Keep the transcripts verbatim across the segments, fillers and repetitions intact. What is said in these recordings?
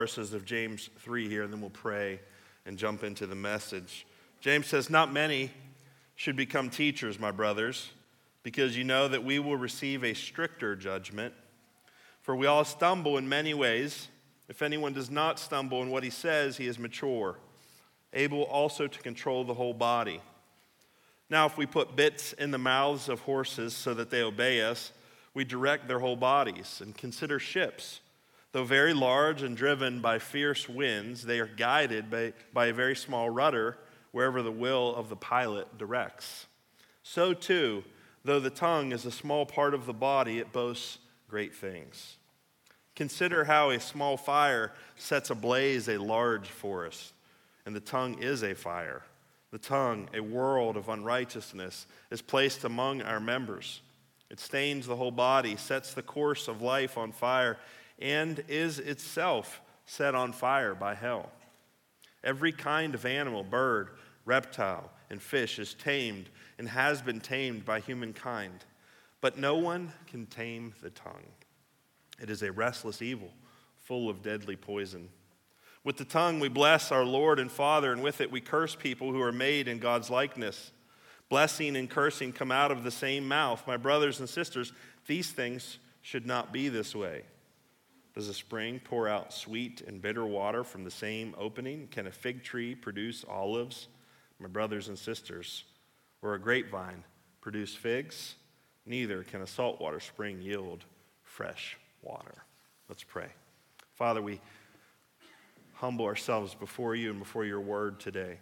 verses of James three here, and then we'll pray and jump into the message. James says, "Not many should become teachers, my brothers, because you know that we will receive a stricter judgment. For we all stumble in many ways. If anyone does not stumble in what he says, he is mature, able also to control the whole body. Now, if we put bits in the mouths of horses so that they obey us, we direct their whole bodies. And consider ships. Though very large and driven by fierce winds, they are guided by, by a very small rudder wherever the will of the pilot directs. So too, though the tongue is a small part of the body, it boasts great things. Consider how a small fire sets ablaze a large forest, and the tongue is a fire. The tongue, a world of unrighteousness, is placed among our members. It stains the whole body, sets the course of life on fire, and is itself set on fire by hell. Every kind of animal, bird, reptile, and fish is tamed and has been tamed by humankind. But no one can tame the tongue. It is a restless evil, full of deadly poison. With the tongue we bless our Lord and Father, and with it we curse people who are made in God's likeness. Blessing and cursing come out of the same mouth. My brothers and sisters, these things should not be this way. Does a spring pour out sweet and bitter water from the same opening? Can a fig tree produce olives, my brothers and sisters? Or a grapevine produce figs? Neither can a saltwater spring yield fresh water." Let's pray. Father, we humble ourselves before you and before your word today.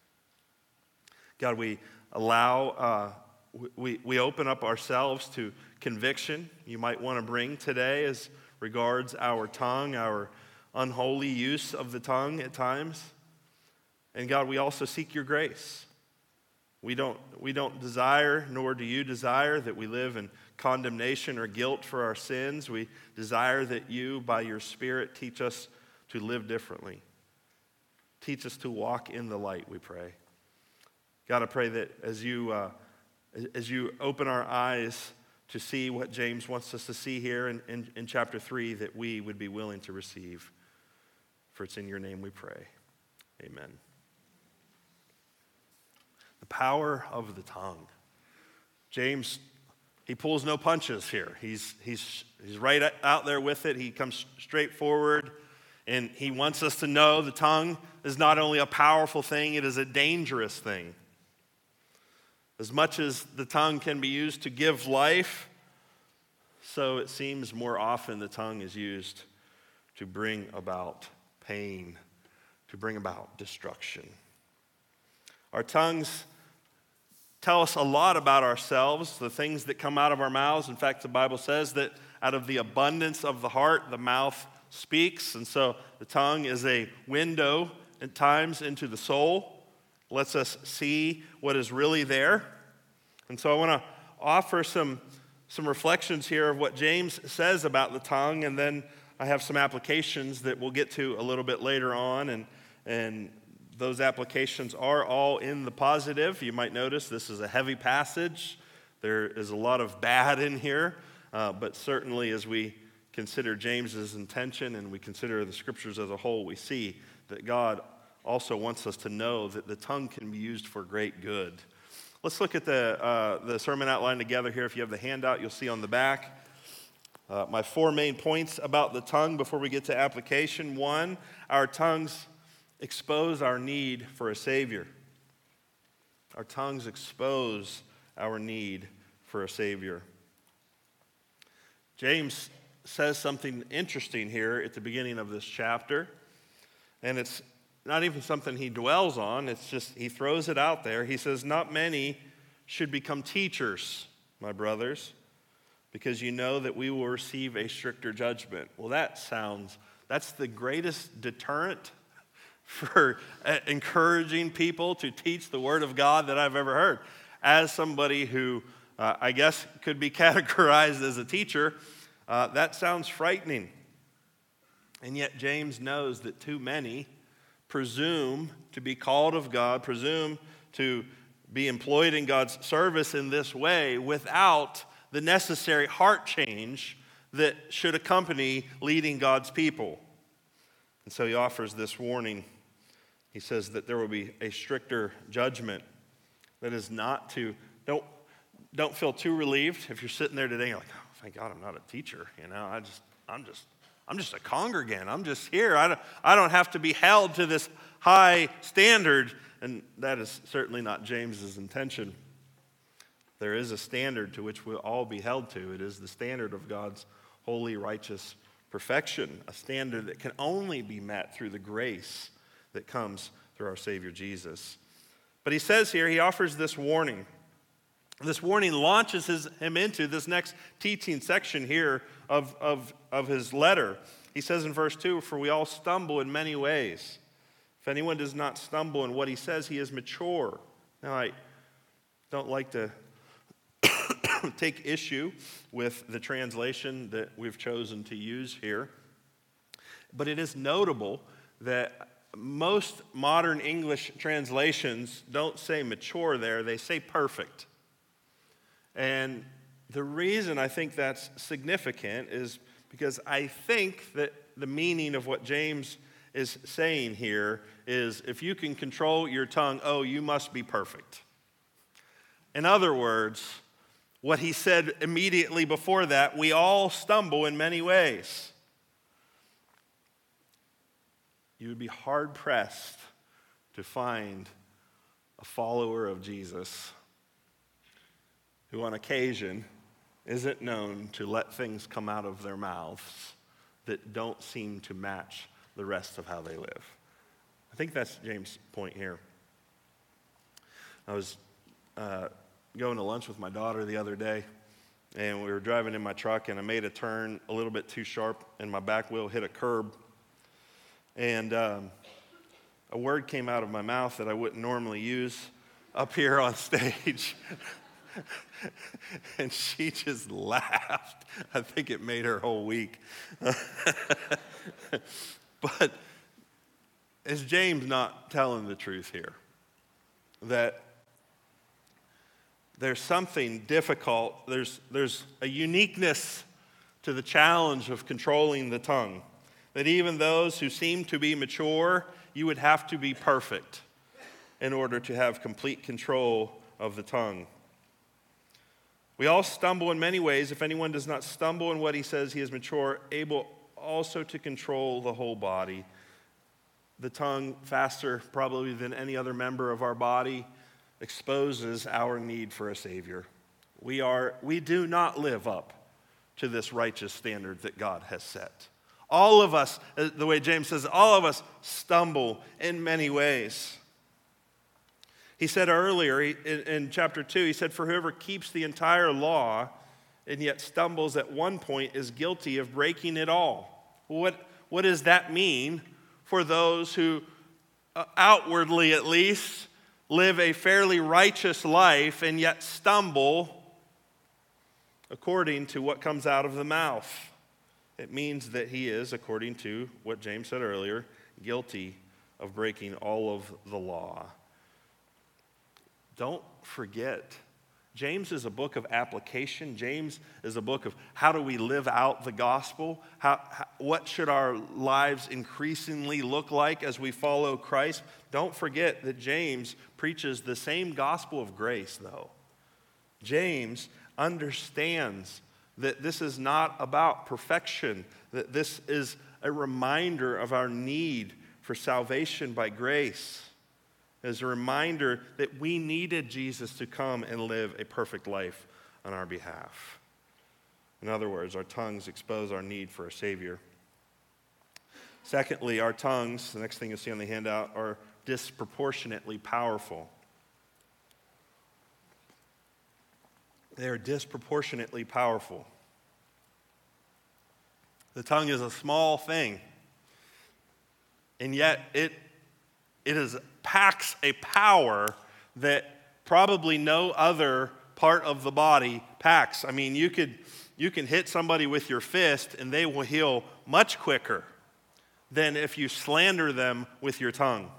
God, we allow, uh, we, we open up ourselves to conviction you might want to bring today as regards our tongue, our unholy use of the tongue at times. And God, we also seek your grace. We don't, we don't desire, nor do you desire, that we live in condemnation or guilt for our sins. We desire that you, by your Spirit, teach us to live differently. Teach us to walk in the light, we pray. God, I pray that as you, uh, as you open our eyes to see what James wants us to see here in, in, in chapter three, that we would be willing to receive. For it's in your name we pray. Amen. The power of the tongue. James, he pulls no punches here. He's, he's, he's right out there with it. He comes straight forward, and he wants us to know the tongue is not only a powerful thing, it is a dangerous thing. As much as the tongue can be used to give life, so it seems more often the tongue is used to bring about pain, to bring about destruction. Our tongues tell us a lot about ourselves, the things that come out of our mouths. In fact, the Bible says that out of the abundance of the heart, the mouth speaks. And so the tongue is a window at times into the soul, lets us see what is really there. And so I want to offer some, some reflections here of what James says about the tongue, and then I have some applications that we'll get to a little bit later on, and, and those applications are all in the positive. You might notice this is a heavy passage. There is a lot of bad in here, uh, but certainly as we consider James's intention and we consider the scriptures as a whole, we see that God also wants us to know that the tongue can be used for great good. Let's look at the, uh, the sermon outline together here. If you have the handout, you'll see on the back uh, my four main points about the tongue before we get to application. One, our tongues expose our need for a Savior. Our tongues expose our need for a Savior. James says something interesting here at the beginning of this chapter, and it's not even something he dwells on. It's just he throws it out there. He says, "Not many should become teachers, my brothers, because you know that we will receive a stricter judgment." Well, that sounds, that's the greatest deterrent for encouraging people to teach the Word of God that I've ever heard. As somebody who uh, I guess could be categorized as a teacher, uh, that sounds frightening. And yet James knows that too many presume to be called of God, presume to be employed in God's service in this way without the necessary heart change that should accompany leading God's people. And so he offers this warning. He says that there will be a stricter judgment that is not to, don't, don't feel too relieved if you're sitting there today and you're like, oh, thank God I'm not a teacher. You know, I just, I'm just, I'm just a congregant. I'm just here. I don't, I don't have to be held to this high standard. And that is certainly not James's intention. There is a standard to which we'll all be held to. It is the standard of God's holy, righteous perfection, a standard that can only be met through the grace that comes through our Savior Jesus. But he says here, he offers this warning. This warning launches his, him into this next teaching section here of, of, of his letter. He says in verse two, for we all stumble in many ways. If anyone does not stumble in what he says, he is mature. Now, I don't like to take issue with the translation that we've chosen to use here, but it is notable that most modern English translations don't say mature there, they say perfect. And the reason I think that's significant is because I think that the meaning of what James is saying here is if you can control your tongue, oh, you must be perfect. In other words, what he said immediately before that, we all stumble in many ways. You would be hard-pressed to find a follower of Jesus who on occasion isn't known to let things come out of their mouths that don't seem to match the rest of how they live. I think that's James' point here. I was uh, going to lunch with my daughter the other day, and we were driving in my truck, and I made a turn a little bit too sharp, and my back wheel hit a curb. And um, a word came out of my mouth that I wouldn't normally use up here on stage. And she just laughed. I think it made her whole week. But is James not telling the truth here? That there's something difficult, there's, there's a uniqueness to the challenge of controlling the tongue. That even those who seem to be mature, you would have to be perfect in order to have complete control of the tongue. We all stumble in many ways. If anyone does not stumble in what he says, he is mature, able also to control the whole body. The tongue, faster probably than any other member of our body, exposes our need for a Savior. We are, we do not live up to this righteous standard that God has set. All of us, the way James says, all of us stumble in many ways. He said earlier in, in chapter two, he said, for whoever keeps the entire law and yet stumbles at one point is guilty of breaking it all. What, what does that mean for those who uh, outwardly at least live a fairly righteous life and yet stumble according to what comes out of the mouth? It means that he is, according to what James said earlier, guilty of breaking all of the law. Don't forget, James is a book of application. James is a book of how do we live out the gospel? How, how, what should our lives increasingly look like as we follow Christ? Don't forget that James preaches the same gospel of grace, though. James understands that this is not about perfection, that this is a reminder of our need for salvation by grace. As a reminder that we needed Jesus to come and live a perfect life on our behalf. In other words, our tongues expose our need for a Savior. Secondly, our tongues, the next thing you'll see on the handout, are disproportionately powerful. They are disproportionately powerful. The tongue is a small thing, and yet it, it is, packs a power that probably no other part of the body packs. I mean, you could you can hit somebody with your fist, and they will heal much quicker than if you slander them with your tongue.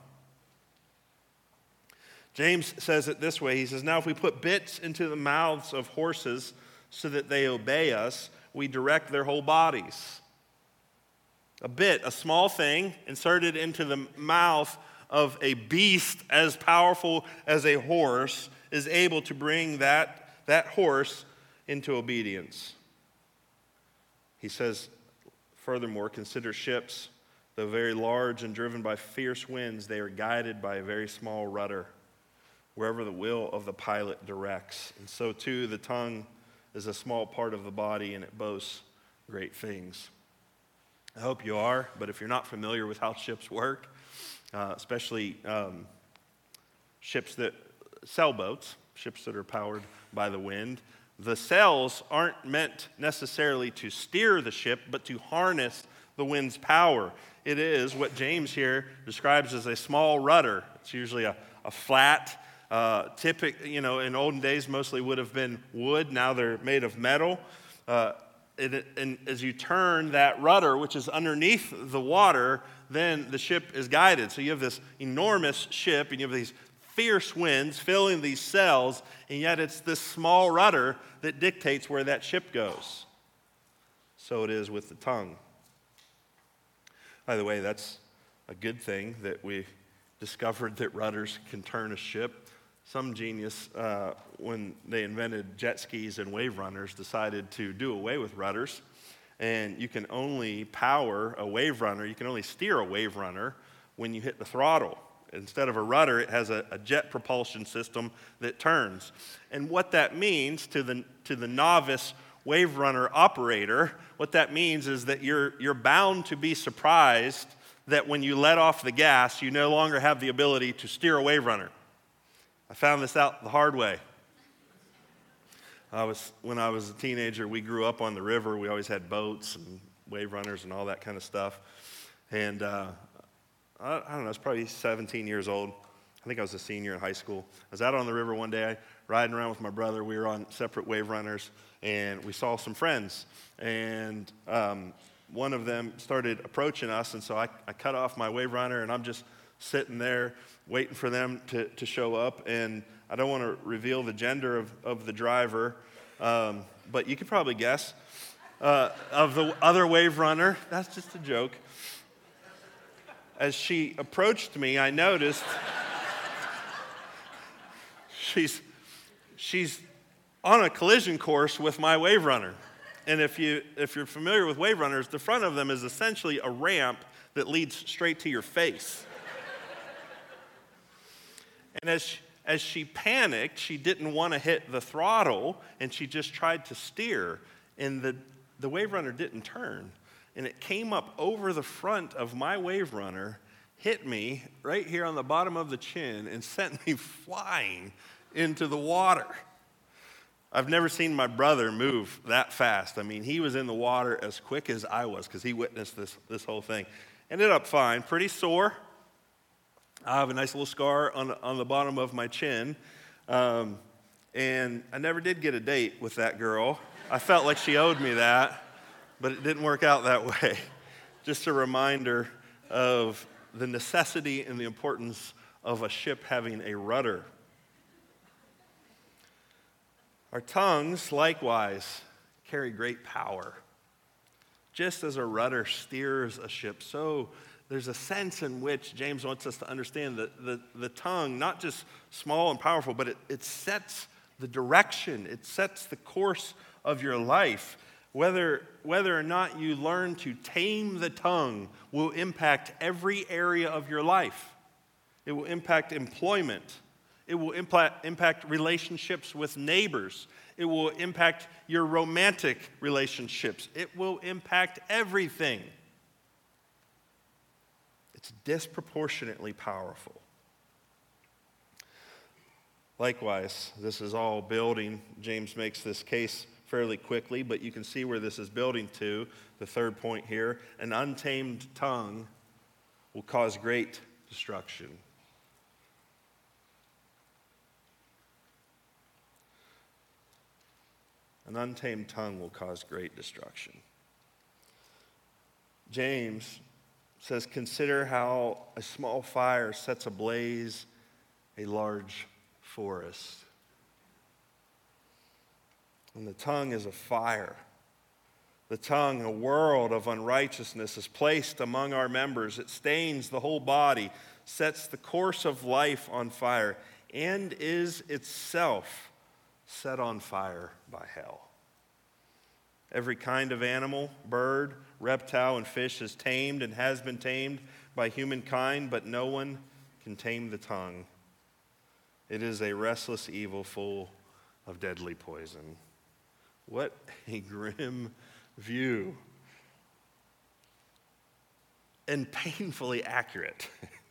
James says it this way. He says, now if we put bits into the mouths of horses so that they obey us, we direct their whole bodies. A bit, a small thing inserted into the mouth of a beast as powerful as a horse is able to bring that, that horse into obedience. He says, furthermore, consider ships. Though very large and driven by fierce winds, they are guided by a very small rudder, wherever the will of the pilot directs. And so too, the tongue is a small part of the body, and it boasts great things. I hope you are, but if you're not familiar with how ships work, uh, especially um, ships that, sailboats, ships that are powered by the wind, the sails aren't meant necessarily to steer the ship, but to harness the wind's power. It is what James here describes as a small rudder. It's usually a, a flat, uh, typic, you know, in olden days mostly would have been wood. Now they're made of metal. Uh, it, and as you turn that rudder, which is underneath the water, then the ship is guided. So you have this enormous ship, and you have these fierce winds filling these sails, and yet it's this small rudder that dictates where that ship goes. So it is with the tongue. By the way, that's a good thing that we discovered that rudders can turn a ship. Some genius, uh, when they invented jet skis and wave runners, decided to do away with rudders. And you can only power a wave runner, you can only steer a wave runner when you hit the throttle. Instead of a rudder, it has a, a jet propulsion system that turns. And what that means to the, to the novice wave runner operator, what that means is that you're, you're bound to be surprised that when you let off the gas, you no longer have the ability to steer a wave runner. I found this out the hard way. I was, when I was a teenager, we grew up on the river. We always had boats and wave runners and all that kind of stuff. And uh, I, I don't know, I was probably seventeen years old. I think I was a senior in high school. I was out on the river one day, riding around with my brother. We were on separate wave runners, and we saw some friends. And um, one of them started approaching us, and so I, I cut off my wave runner, and I'm just sitting there waiting for them to, to show up. And I don't want to reveal the gender of, of the driver, um, but you could probably guess. Uh, of the other wave runner, that's just a joke. As she approached me, I noticed she's, she's on a collision course with my wave runner. And if, you, if you're familiar with wave runners, the front of them is essentially a ramp that leads straight to your face. And as she, as she panicked, she didn't want to hit the throttle, and she just tried to steer. And the, the wave runner didn't turn. And it came up over the front of my wave runner, hit me right here on the bottom of the chin, and sent me flying into the water. I've never seen my brother move that fast. I mean, he was in the water as quick as I was because he witnessed this, this whole thing. Ended up fine, pretty sore. I have a nice little scar on, on the bottom of my chin. Um, and I never did get a date with that girl. I felt like she owed me that, but it didn't work out that way. Just a reminder of the necessity and the importance of a ship having a rudder. Our tongues, likewise, carry great power. Just as a rudder steers a ship, so there's a sense in which James wants us to understand that the, the tongue, not just small and powerful, but it, it sets the direction, it sets the course of your life. Whether, whether or not you learn to tame the tongue will impact every area of your life. It will impact employment. It will impact, impact relationships with neighbors. It will impact your romantic relationships. It will impact everything. It's disproportionately powerful. Likewise, this is all building. James makes this case fairly quickly, but you can see where this is building to. The third point here, an untamed tongue will cause great destruction. An untamed tongue will cause great destruction. James says, consider how a small fire sets ablaze a large forest. And the tongue is a fire. The tongue, a world of unrighteousness, is placed among our members. It stains the whole body, sets the course of life on fire, and is itself set on fire by hell. Every kind of animal, bird, reptile, and fish is tamed and has been tamed by humankind, but no one can tame the tongue. It is a restless evil full of deadly poison. What a grim view. And painfully accurate.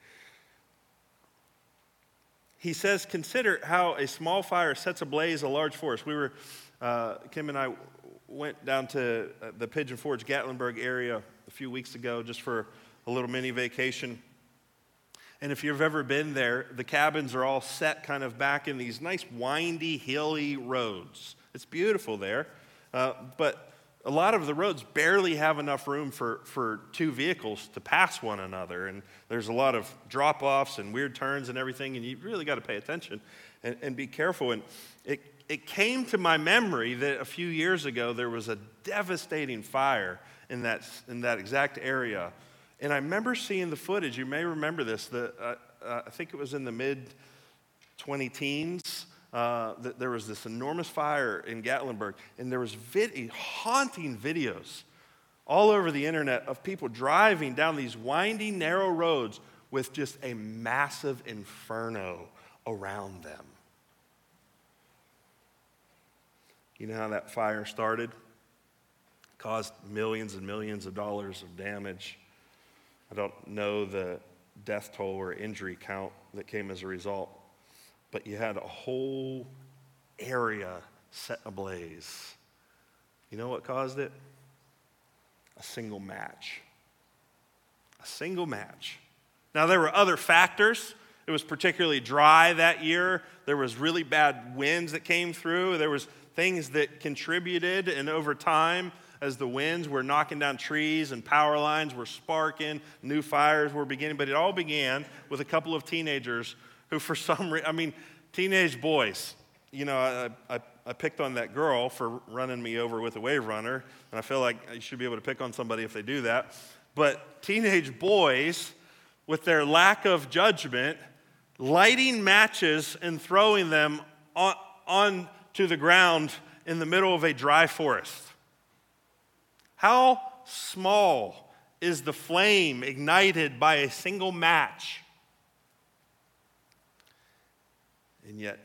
He says, consider how a small fire sets ablaze a large forest. We were, uh, Kim and I went down to the Pigeon Forge, Gatlinburg area a few weeks ago just for a little mini vacation. And if you've ever been there, the cabins are all set kind of back in these nice windy, hilly roads. It's beautiful there, uh, but a lot of the roads barely have enough room for, for two vehicles to pass one another. And there's a lot of drop-offs and weird turns and everything, and you really got to pay attention and, and be careful. And it, it came to my memory that a few years ago there was a devastating fire in that, in that exact area. And I remember seeing the footage. You may remember this. The, uh, uh, I think it was in the mid twenty teens. Uh, th- there was this enormous fire in Gatlinburg, and there was vid- haunting videos all over the internet of people driving down these winding, narrow roads with just a massive inferno around them. You know how that fire started? Caused millions and millions of dollars of damage. I don't know the death toll or injury count that came as a result, but you had a whole area set ablaze. You know what caused it? A single match. A single match. Now, there were other factors. It was particularly dry that year. There was really bad winds that came through. There was things that contributed, and over time, as the winds were knocking down trees and power lines were sparking, new fires were beginning. But it all began with a couple of teenagers who, for some reason, I mean, teenage boys. You know, I, I, I picked on that girl for running me over with a wave runner, and I feel like you should be able to pick on somebody if they do that. But teenage boys, with their lack of judgment, lighting matches and throwing them on, on to the ground in the middle of a dry forest. How small is the flame ignited by a single match? And yet,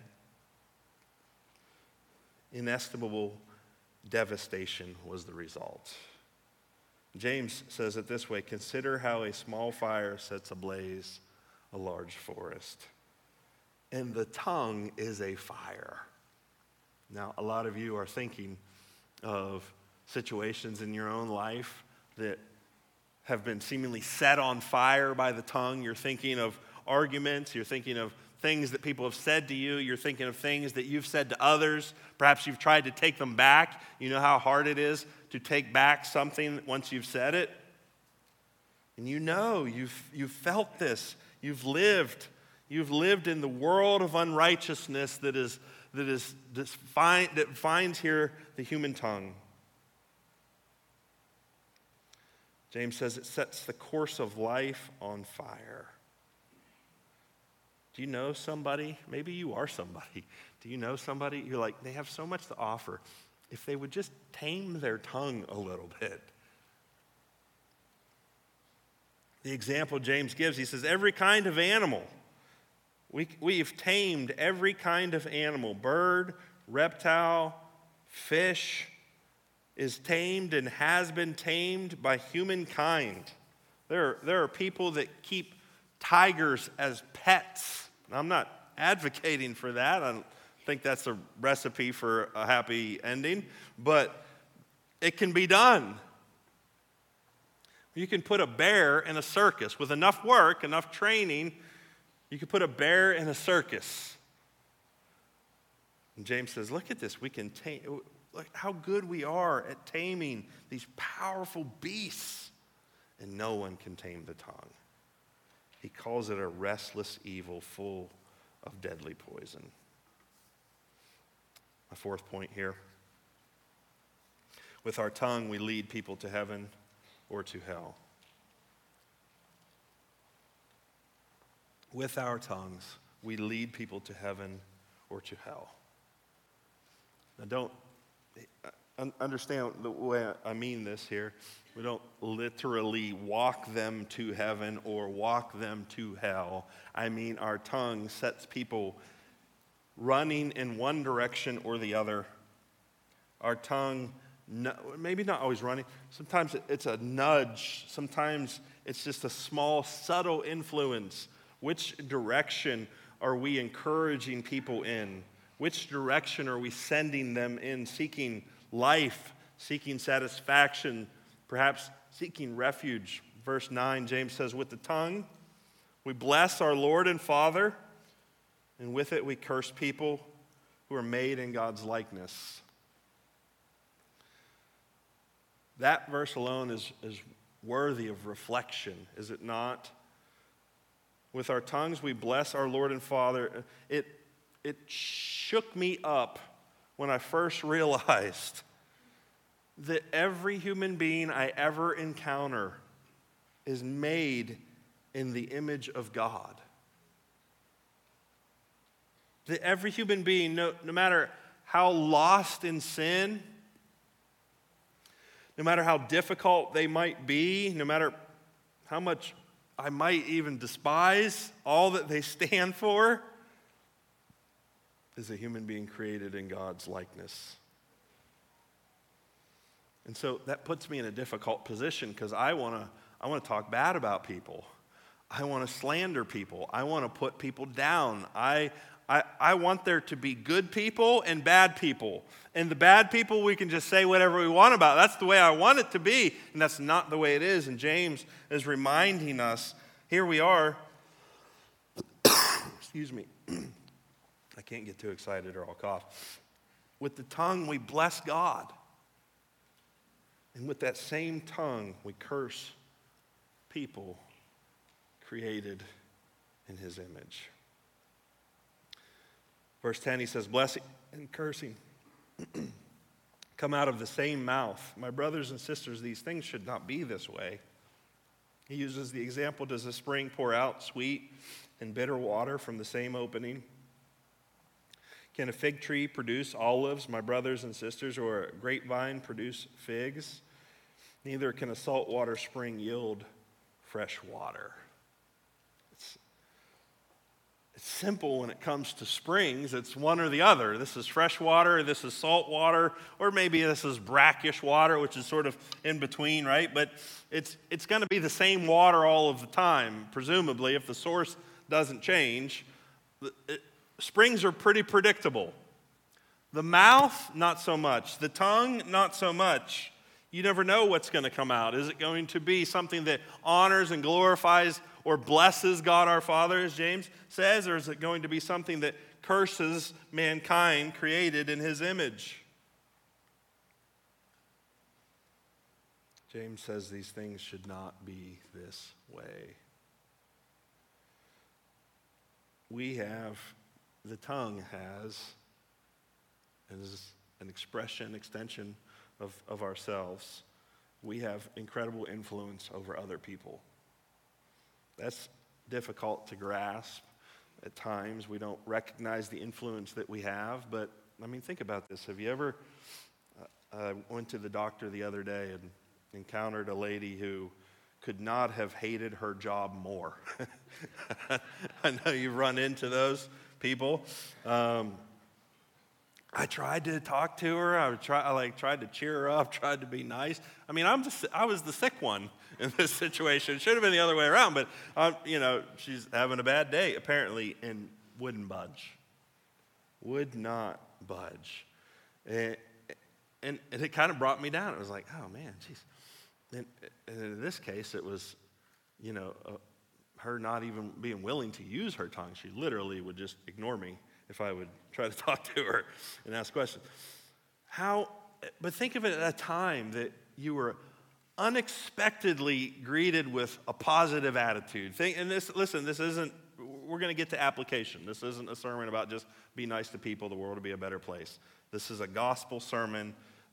inestimable devastation was the result. James says it this way: consider how a small fire sets ablaze a large forest. And the tongue is a fire. Now, a lot of you are thinking of situations in your own life that have been seemingly set on fire by the tongue. You're thinking of arguments. You're thinking of things that people have said to you. You're thinking of things that you've said to others. Perhaps you've tried to take them back. You know how hard it is to take back something once you've said it. And you know, you've, you've felt this. You've lived. You've lived in the world of unrighteousness that is that is that find, that finds here the human tongue. James says it sets the course of life on fire. Do you know somebody? Maybe you are somebody. Do you know somebody? You're like, they have so much to offer. If they would just tame their tongue a little bit. The example James gives, he says, every kind of animal. We, we've tamed every kind of animal. Bird, reptile, fish is tamed and has been tamed by humankind. There are, there are people that keep tigers as pets. I'm not advocating for that. I don't think that's a recipe for a happy ending, but it can be done. You can put a bear in a circus. With enough work, enough training, you can put a bear in a circus. And James says, look at this. We can tame, look how good we are at taming these powerful beasts. And no one can tame the tongue. He calls it a restless evil full of deadly poison. My fourth point here. With our tongue, we lead people to heaven or to hell. With our tongues, we lead people to heaven or to hell. Now, don't understand the way I mean this here. We don't literally walk them to heaven or walk them to hell. I mean, our tongue sets people running in one direction or the other. Our tongue, maybe not always running. Sometimes it's a nudge. Sometimes it's just a small, subtle influence. Which direction are we encouraging people in? Which direction are we sending them in, seeking life, seeking satisfaction, perhaps seeking refuge? Verse nine, James says, with the tongue, we bless our Lord and Father, and with it we curse people who are made in God's likeness. That verse alone is, is worthy of reflection, is it not? With our tongues, we bless our Lord and Father. It, it shook me up when I first realized that every human being I ever encounter is made in the image of God. That every human being, no, no matter how lost in sin, no matter how difficult they might be, no matter how much I might even despise all that they stand for, is a human being created in God's likeness. And so that puts me in a difficult position because I want to I want to talk bad about people. I want to slander people. I want to put people down. I, I, I want there to be good people and bad people. And the bad people we can just say whatever we want about. That's the way I want it to be, and that's not the way it is. And James is reminding us, here we are. Excuse me. I can't get too excited or I'll cough. With the tongue we bless God. And with that same tongue we curse people created in his image. Verse ten, he says, blessing and cursing come out of the same mouth. My brothers and sisters, these things should not be this way. He uses the example, does a spring pour out sweet and bitter water from the same opening? Can a fig tree produce olives, my brothers and sisters, or a grapevine produce figs? Neither can a saltwater spring yield fresh water. It's, it's simple when it comes to springs. It's one or the other. This is fresh water, this is salt water, or maybe this is brackish water, which is sort of in between, right? But it's, it's going to be the same water all of the time, presumably, if the source doesn't change. It, springs are pretty predictable. The mouth, not so much. The tongue, not so much. You never know what's going to come out. Is it going to be something that honors and glorifies or blesses God our Father, as James says, or is it going to be something that curses mankind created in his image? James says these things should not be this way. We have, the tongue has, as an expression, extension of, of ourselves, we have incredible influence over other people. That's difficult to grasp at times. We don't recognize the influence that we have, but I mean, think about this. Have you ever, uh, I went to the doctor the other day and encountered a lady who could not have hated her job more. I know you've run into those people. Um, I tried to talk to her. I, try, I like tried to cheer her up, tried to be nice. I mean, I'm just, I was the sick one in this situation. It should have been the other way around, but, um, you know, she's having a bad day, apparently, and wouldn't budge. Would not budge. And, and, and it kind of brought me down. It was like, oh, man, geez. And, and in this case, it was, you know, uh, her not even being willing to use her tongue. She literally would just ignore me if I would try to talk to her and ask questions. How, but think of it at a time that you were unexpectedly greeted with a positive attitude. Think, and this, listen, this isn't, we're going to get to application. This isn't a sermon about just be nice to people, the world will be a better place. This is a gospel sermon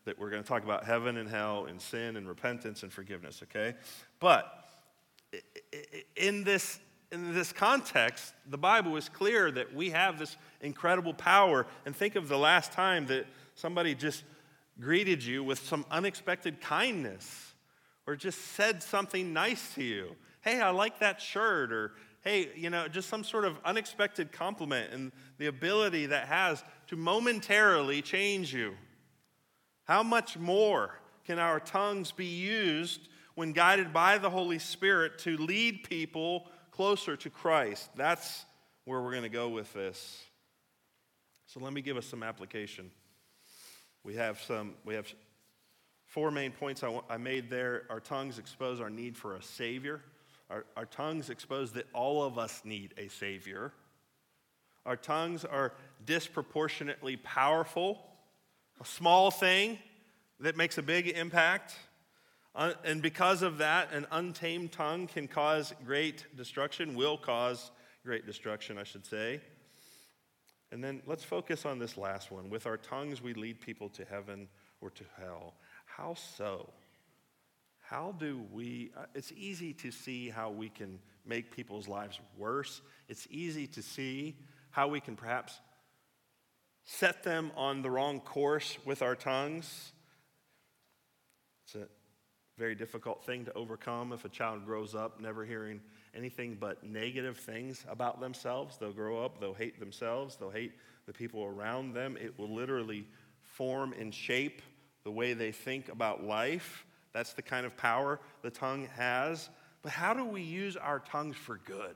that we're going to talk about heaven and hell and sin and repentance and forgiveness, okay? But in this, in this context, the Bible is clear that we have this incredible power. And think of the last time that somebody just greeted you with some unexpected kindness or just said something nice to you. Hey, I like that shirt, or hey, you know, just some sort of unexpected compliment, and the ability that has to momentarily change you. How much more can our tongues be used when guided by the Holy Spirit to lead people closer to Christ? That's where we're going to go with this. So let me give us some application. We have some, we have four main points I, w- I made there. Our tongues expose our need for a Savior. Our, our tongues expose that all of us need a Savior. Our tongues are disproportionately powerful. A small thing that makes a big impact. Uh, and because of that, an untamed tongue can cause great destruction, will cause great destruction, I should say. And then let's focus on this last one. With our tongues, we lead people to heaven or to hell. How so? How do we, uh, it's easy to see how we can make people's lives worse. It's easy to see how we can perhaps set them on the wrong course with our tongues. It's a very difficult thing to overcome if a child grows up never hearing anything but negative things about themselves. They'll grow up, they'll hate themselves, they'll hate the people around them. It will literally form and shape the way they think about life. That's the kind of power the tongue has. But how do we use our tongues for good?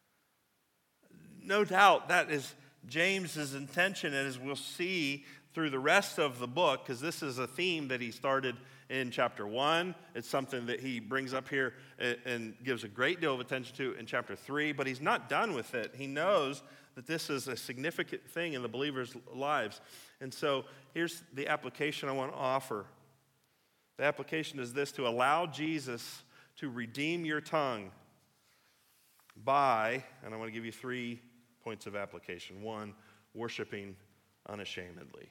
No doubt that is James's intention, and as we'll see through the rest of the book, because this is a theme that he started in chapter one. It's something that he brings up here and gives a great deal of attention to in chapter three, but he's not done with it. He knows that this is a significant thing in the believers' lives. And so here's the application I want to offer. The application is this: to allow Jesus to redeem your tongue by, and I want to give you three points of application. One, worshiping unashamedly.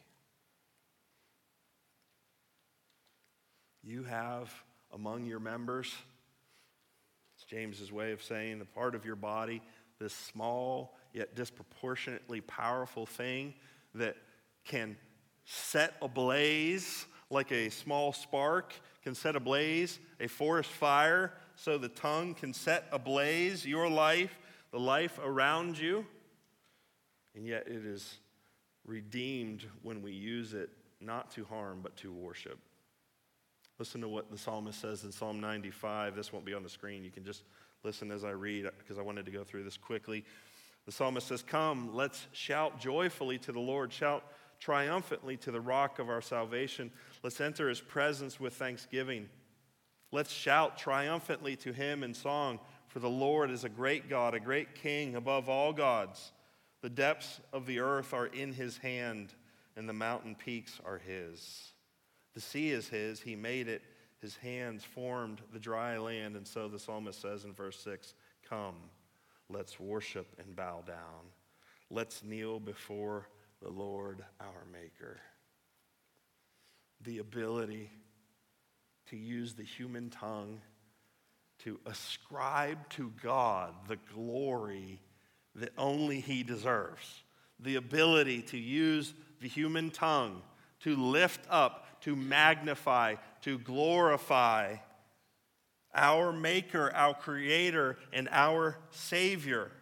You have among your members, it's James's way of saying, a part of your body, this small yet disproportionately powerful thing that can set ablaze, like a small spark can set ablaze a forest fire, so the tongue can set ablaze your life, the life around you. And yet it is redeemed when we use it not to harm but to worship. Listen to what the psalmist says in Psalm ninety-five. This won't be on the screen. You can just listen as I read, because I wanted to go through this quickly. The psalmist says, "Come, let's shout joyfully to the Lord. Shout triumphantly to the rock of our salvation. Let's enter his presence with thanksgiving. Let's shout triumphantly to him in song, for the Lord is a great God, a great King above all gods. The depths of the earth are in his hand, and the mountain peaks are his. The sea is his, he made it, his hands formed the dry land." And so the psalmist says in verse six, "Come, let's worship and bow down. Let's kneel before the Lord our Maker." The ability to use the human tongue to ascribe to God the glory that only he deserves. The ability to use the human tongue to lift up, to magnify, to glorify our Maker, our Creator, and our Savior.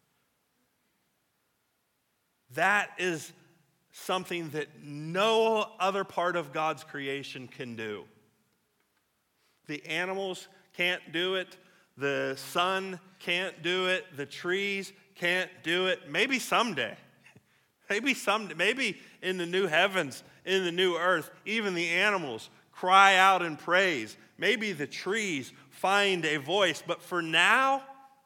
That is something that no other part of God's creation can do. The animals can't do it. The sun can't do it. The trees can't do it. Maybe someday. Maybe someday. Maybe in the new heavens, in the new earth, even the animals cry out in praise. Maybe the trees find a voice. But for now,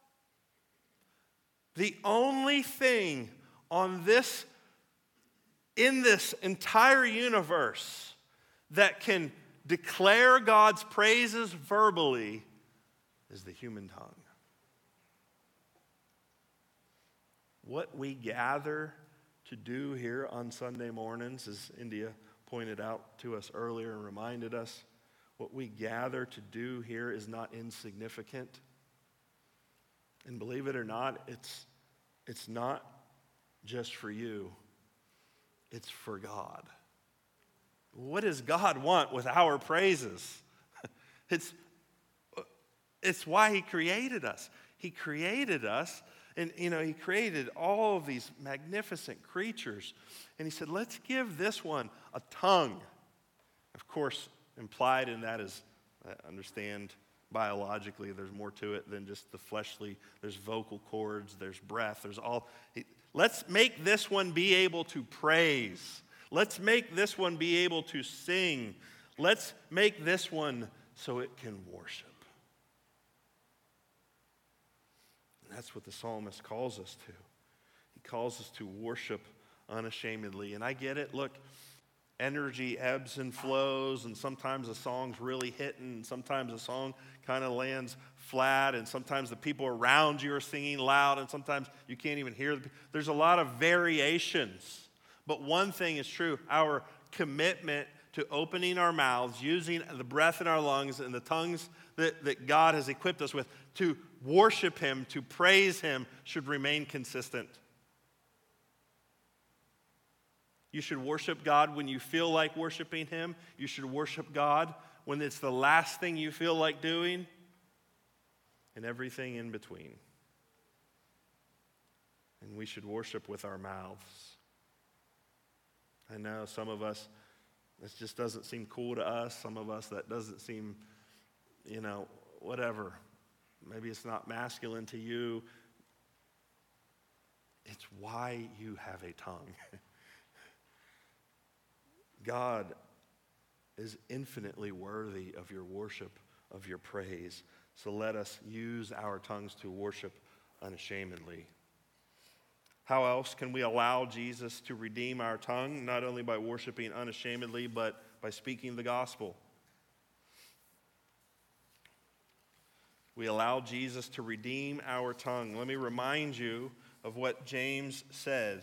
the only thing on this, in this entire universe that can declare God's praises verbally is the human tongue. What we gather to do here on Sunday mornings, as India pointed out to us earlier and reminded us, what we gather to do here is not insignificant. And believe it or not, it's, it's not just for you. It's for God. What does God want with our praises? It's, it's why he created us. He created us, and you know, he created all of these magnificent creatures. And he said, let's give this one a tongue. Of course, implied in that is, I understand biologically there's more to it than just the fleshly. There's vocal cords, there's breath, there's all. Let's make this one be able to praise. Let's make this one be able to sing. Let's make this one so it can worship. And that's what the psalmist calls us to. He calls us to worship unashamedly. And I get it. Look, energy ebbs and flows, and sometimes a song's really hitting, and sometimes a song kind of lands flat, and sometimes the people around you are singing loud, and sometimes you can't even hear. The, there's a lot of variations. But one thing is true, our commitment to opening our mouths, using the breath in our lungs and the tongues that, that God has equipped us with to worship him, to praise him, should remain consistent. You should worship God when you feel like worshiping him. You should worship God when it's the last thing you feel like doing, and everything in between. And we should worship with our mouths. I know some of us, this just doesn't seem cool to us. Some of us, that doesn't seem, you know, whatever. Maybe it's not masculine to you. It's why you have a tongue. God is infinitely worthy of your worship, of your praise. So let us use our tongues to worship unashamedly. How else can we allow Jesus to redeem our tongue? Not only by worshiping unashamedly, but by speaking the gospel. We allow Jesus to redeem our tongue. Let me remind you of what James says.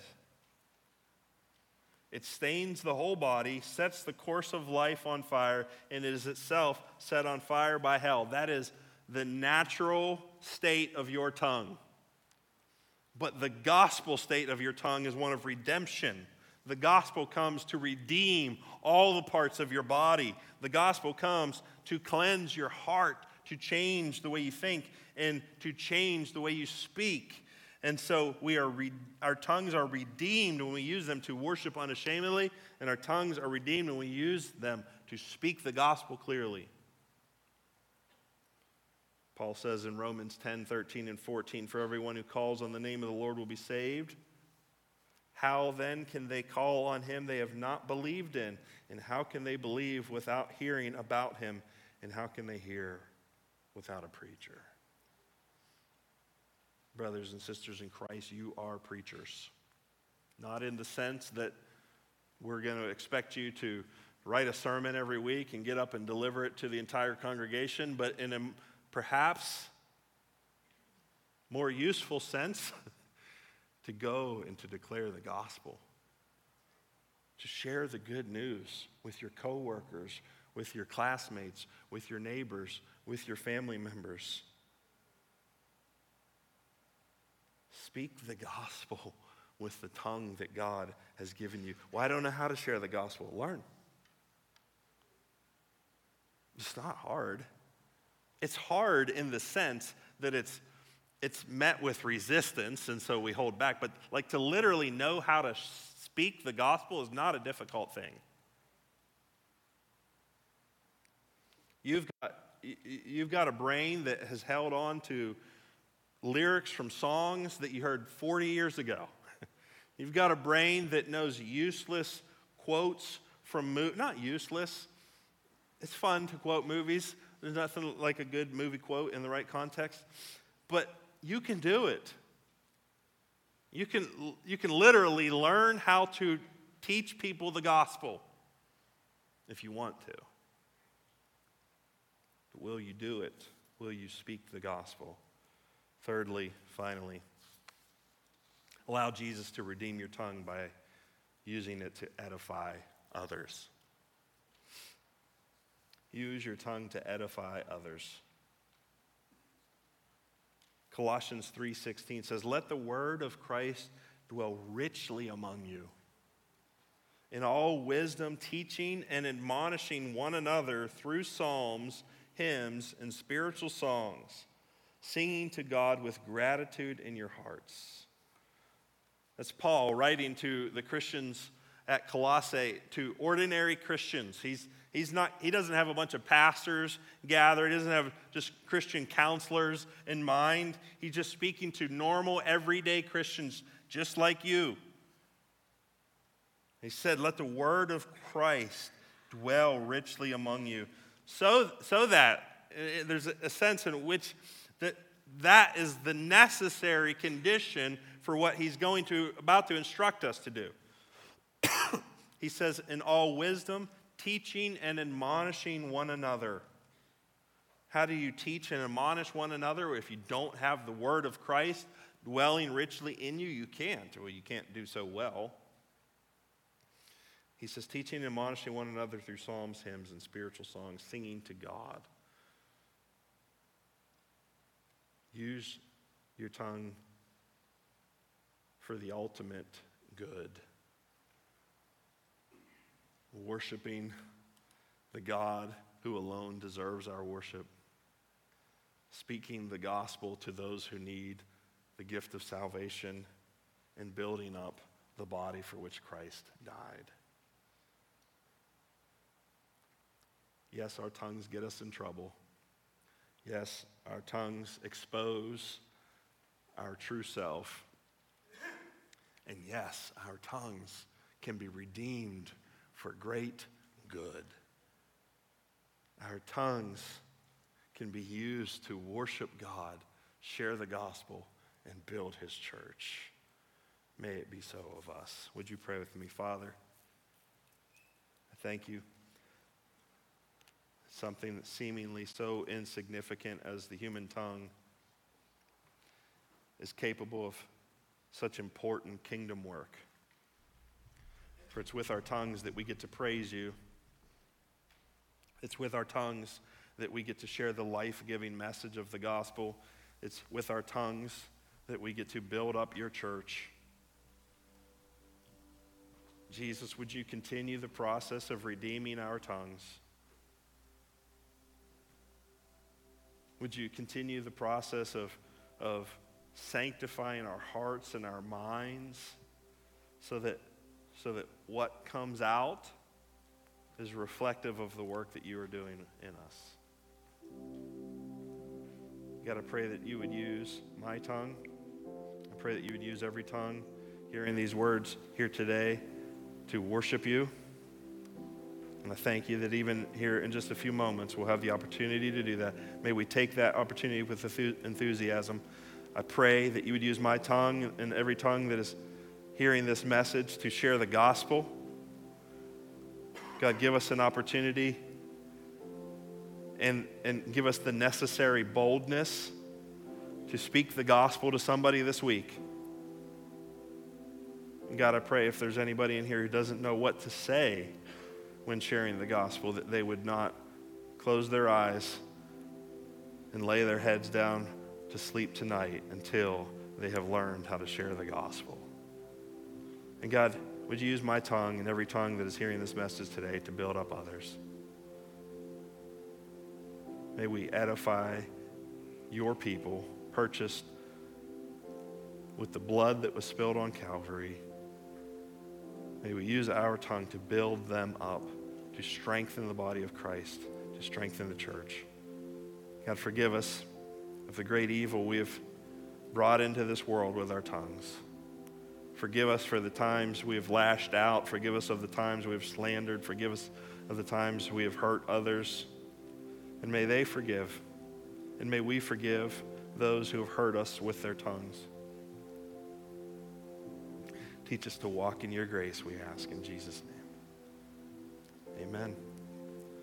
It stains the whole body, sets the course of life on fire, and it is itself set on fire by hell. That is the natural state of your tongue. But the gospel state of your tongue is one of redemption. The gospel comes to redeem all the parts of your body. The gospel comes to cleanse your heart, to change the way you think, and to change the way you speak. And so we are re- our tongues are redeemed when we use them to worship unashamedly, and our tongues are redeemed when we use them to speak the gospel clearly. Paul says in Romans ten, thirteen, and fourteen, for everyone who calls on the name of the Lord will be saved. How then can they call on him they have not believed in? And how can they believe without hearing about him? And how can they hear without a preacher? Brothers and sisters in Christ, you are preachers. Not in the sense that we're going to expect you to write a sermon every week and get up and deliver it to the entire congregation, but in a perhaps more useful sense, to go and to declare the gospel, to share the good news with your coworkers, with your classmates, with your neighbors, with your family members. Speak the gospel with the tongue that God has given you. Well, I don't know how to share the gospel. Learn. It's not hard. It's hard in the sense that it's it's met with resistance, and so we hold back. But like to literally know how to speak the gospel is not a difficult thing. You've got you've got a brain that has held on to lyrics from songs that you heard forty years ago. You've got a brain that knows useless quotes from mo- not useless. It's fun to quote movies. There's nothing like a good movie quote in the right context. But you can do it. You can, you can literally learn how to teach people the gospel if you want to. But will you do it? Will you speak the gospel? Thirdly, finally, allow Jesus to redeem your tongue by using it to edify others. Use your tongue to edify others. Colossians three sixteen says, let the word of Christ dwell richly among you, in all wisdom, teaching and admonishing one another through psalms, hymns, and spiritual songs, singing to God with gratitude in your hearts. That's Paul writing to the Christians at Colossae, to ordinary Christians. He's, he's not, he doesn't have a bunch of pastors gathered. He doesn't have just Christian counselors in mind. He's just speaking to normal, everyday Christians just like you. He said, let the word of Christ dwell richly among you. So, so that uh, there's a sense in which that, that is the necessary condition for what he's going to, about to instruct us to do. He says, in all wisdom, teaching and admonishing one another. How do you teach and admonish one another if you don't have the word of Christ dwelling richly in you? You can't. Well, you can't do so well. He says, teaching and admonishing one another through psalms, hymns, and spiritual songs, singing to God. Use your tongue for the ultimate good. Worshiping the God who alone deserves our worship. Speaking the gospel to those who need the gift of salvation, and building up the body for which Christ died. Yes, our tongues get us in trouble. Yes, our tongues expose our true self. And yes, our tongues can be redeemed for great good. Our tongues can be used to worship God, share the gospel, and build his church. May it be so of us. Would you pray with me? Father, I thank you. Something that's seemingly so insignificant as the human tongue is capable of such important kingdom work. For it's with our tongues that we get to praise you. It's with our tongues that we get to share the life-giving message of the gospel. It's with our tongues that we get to build up your church. Jesus, would you continue the process of redeeming our tongues? Would you continue the process of, of sanctifying our hearts and our minds so that, so that what comes out is reflective of the work that you are doing in us? God, I pray that you would use my tongue. I pray that you would use every tongue hearing these words here today to worship you. And I thank you that even here in just a few moments, we'll have the opportunity to do that. May we take that opportunity with enthusiasm. I pray that you would use my tongue and every tongue that is hearing this message to share the gospel. God, give us an opportunity and, and give us the necessary boldness to speak the gospel to somebody this week. And God, I pray if there's anybody in here who doesn't know what to say when sharing the gospel, that they would not close their eyes and lay their heads down to sleep tonight until they have learned how to share the gospel. And God, would you use my tongue and every tongue that is hearing this message today to build up others? May we edify your people, purchased with the blood that was spilled on Calvary. May we use our tongue to build them up, to strengthen the body of Christ, to strengthen the church. God, forgive us of the great evil we have brought into this world with our tongues. Forgive us for the times we have lashed out. Forgive us of the times we have slandered. Forgive us of the times we have hurt others. And may they forgive. And may we forgive those who have hurt us with their tongues. Teach us to walk in your grace, we ask in Jesus' name. Amen.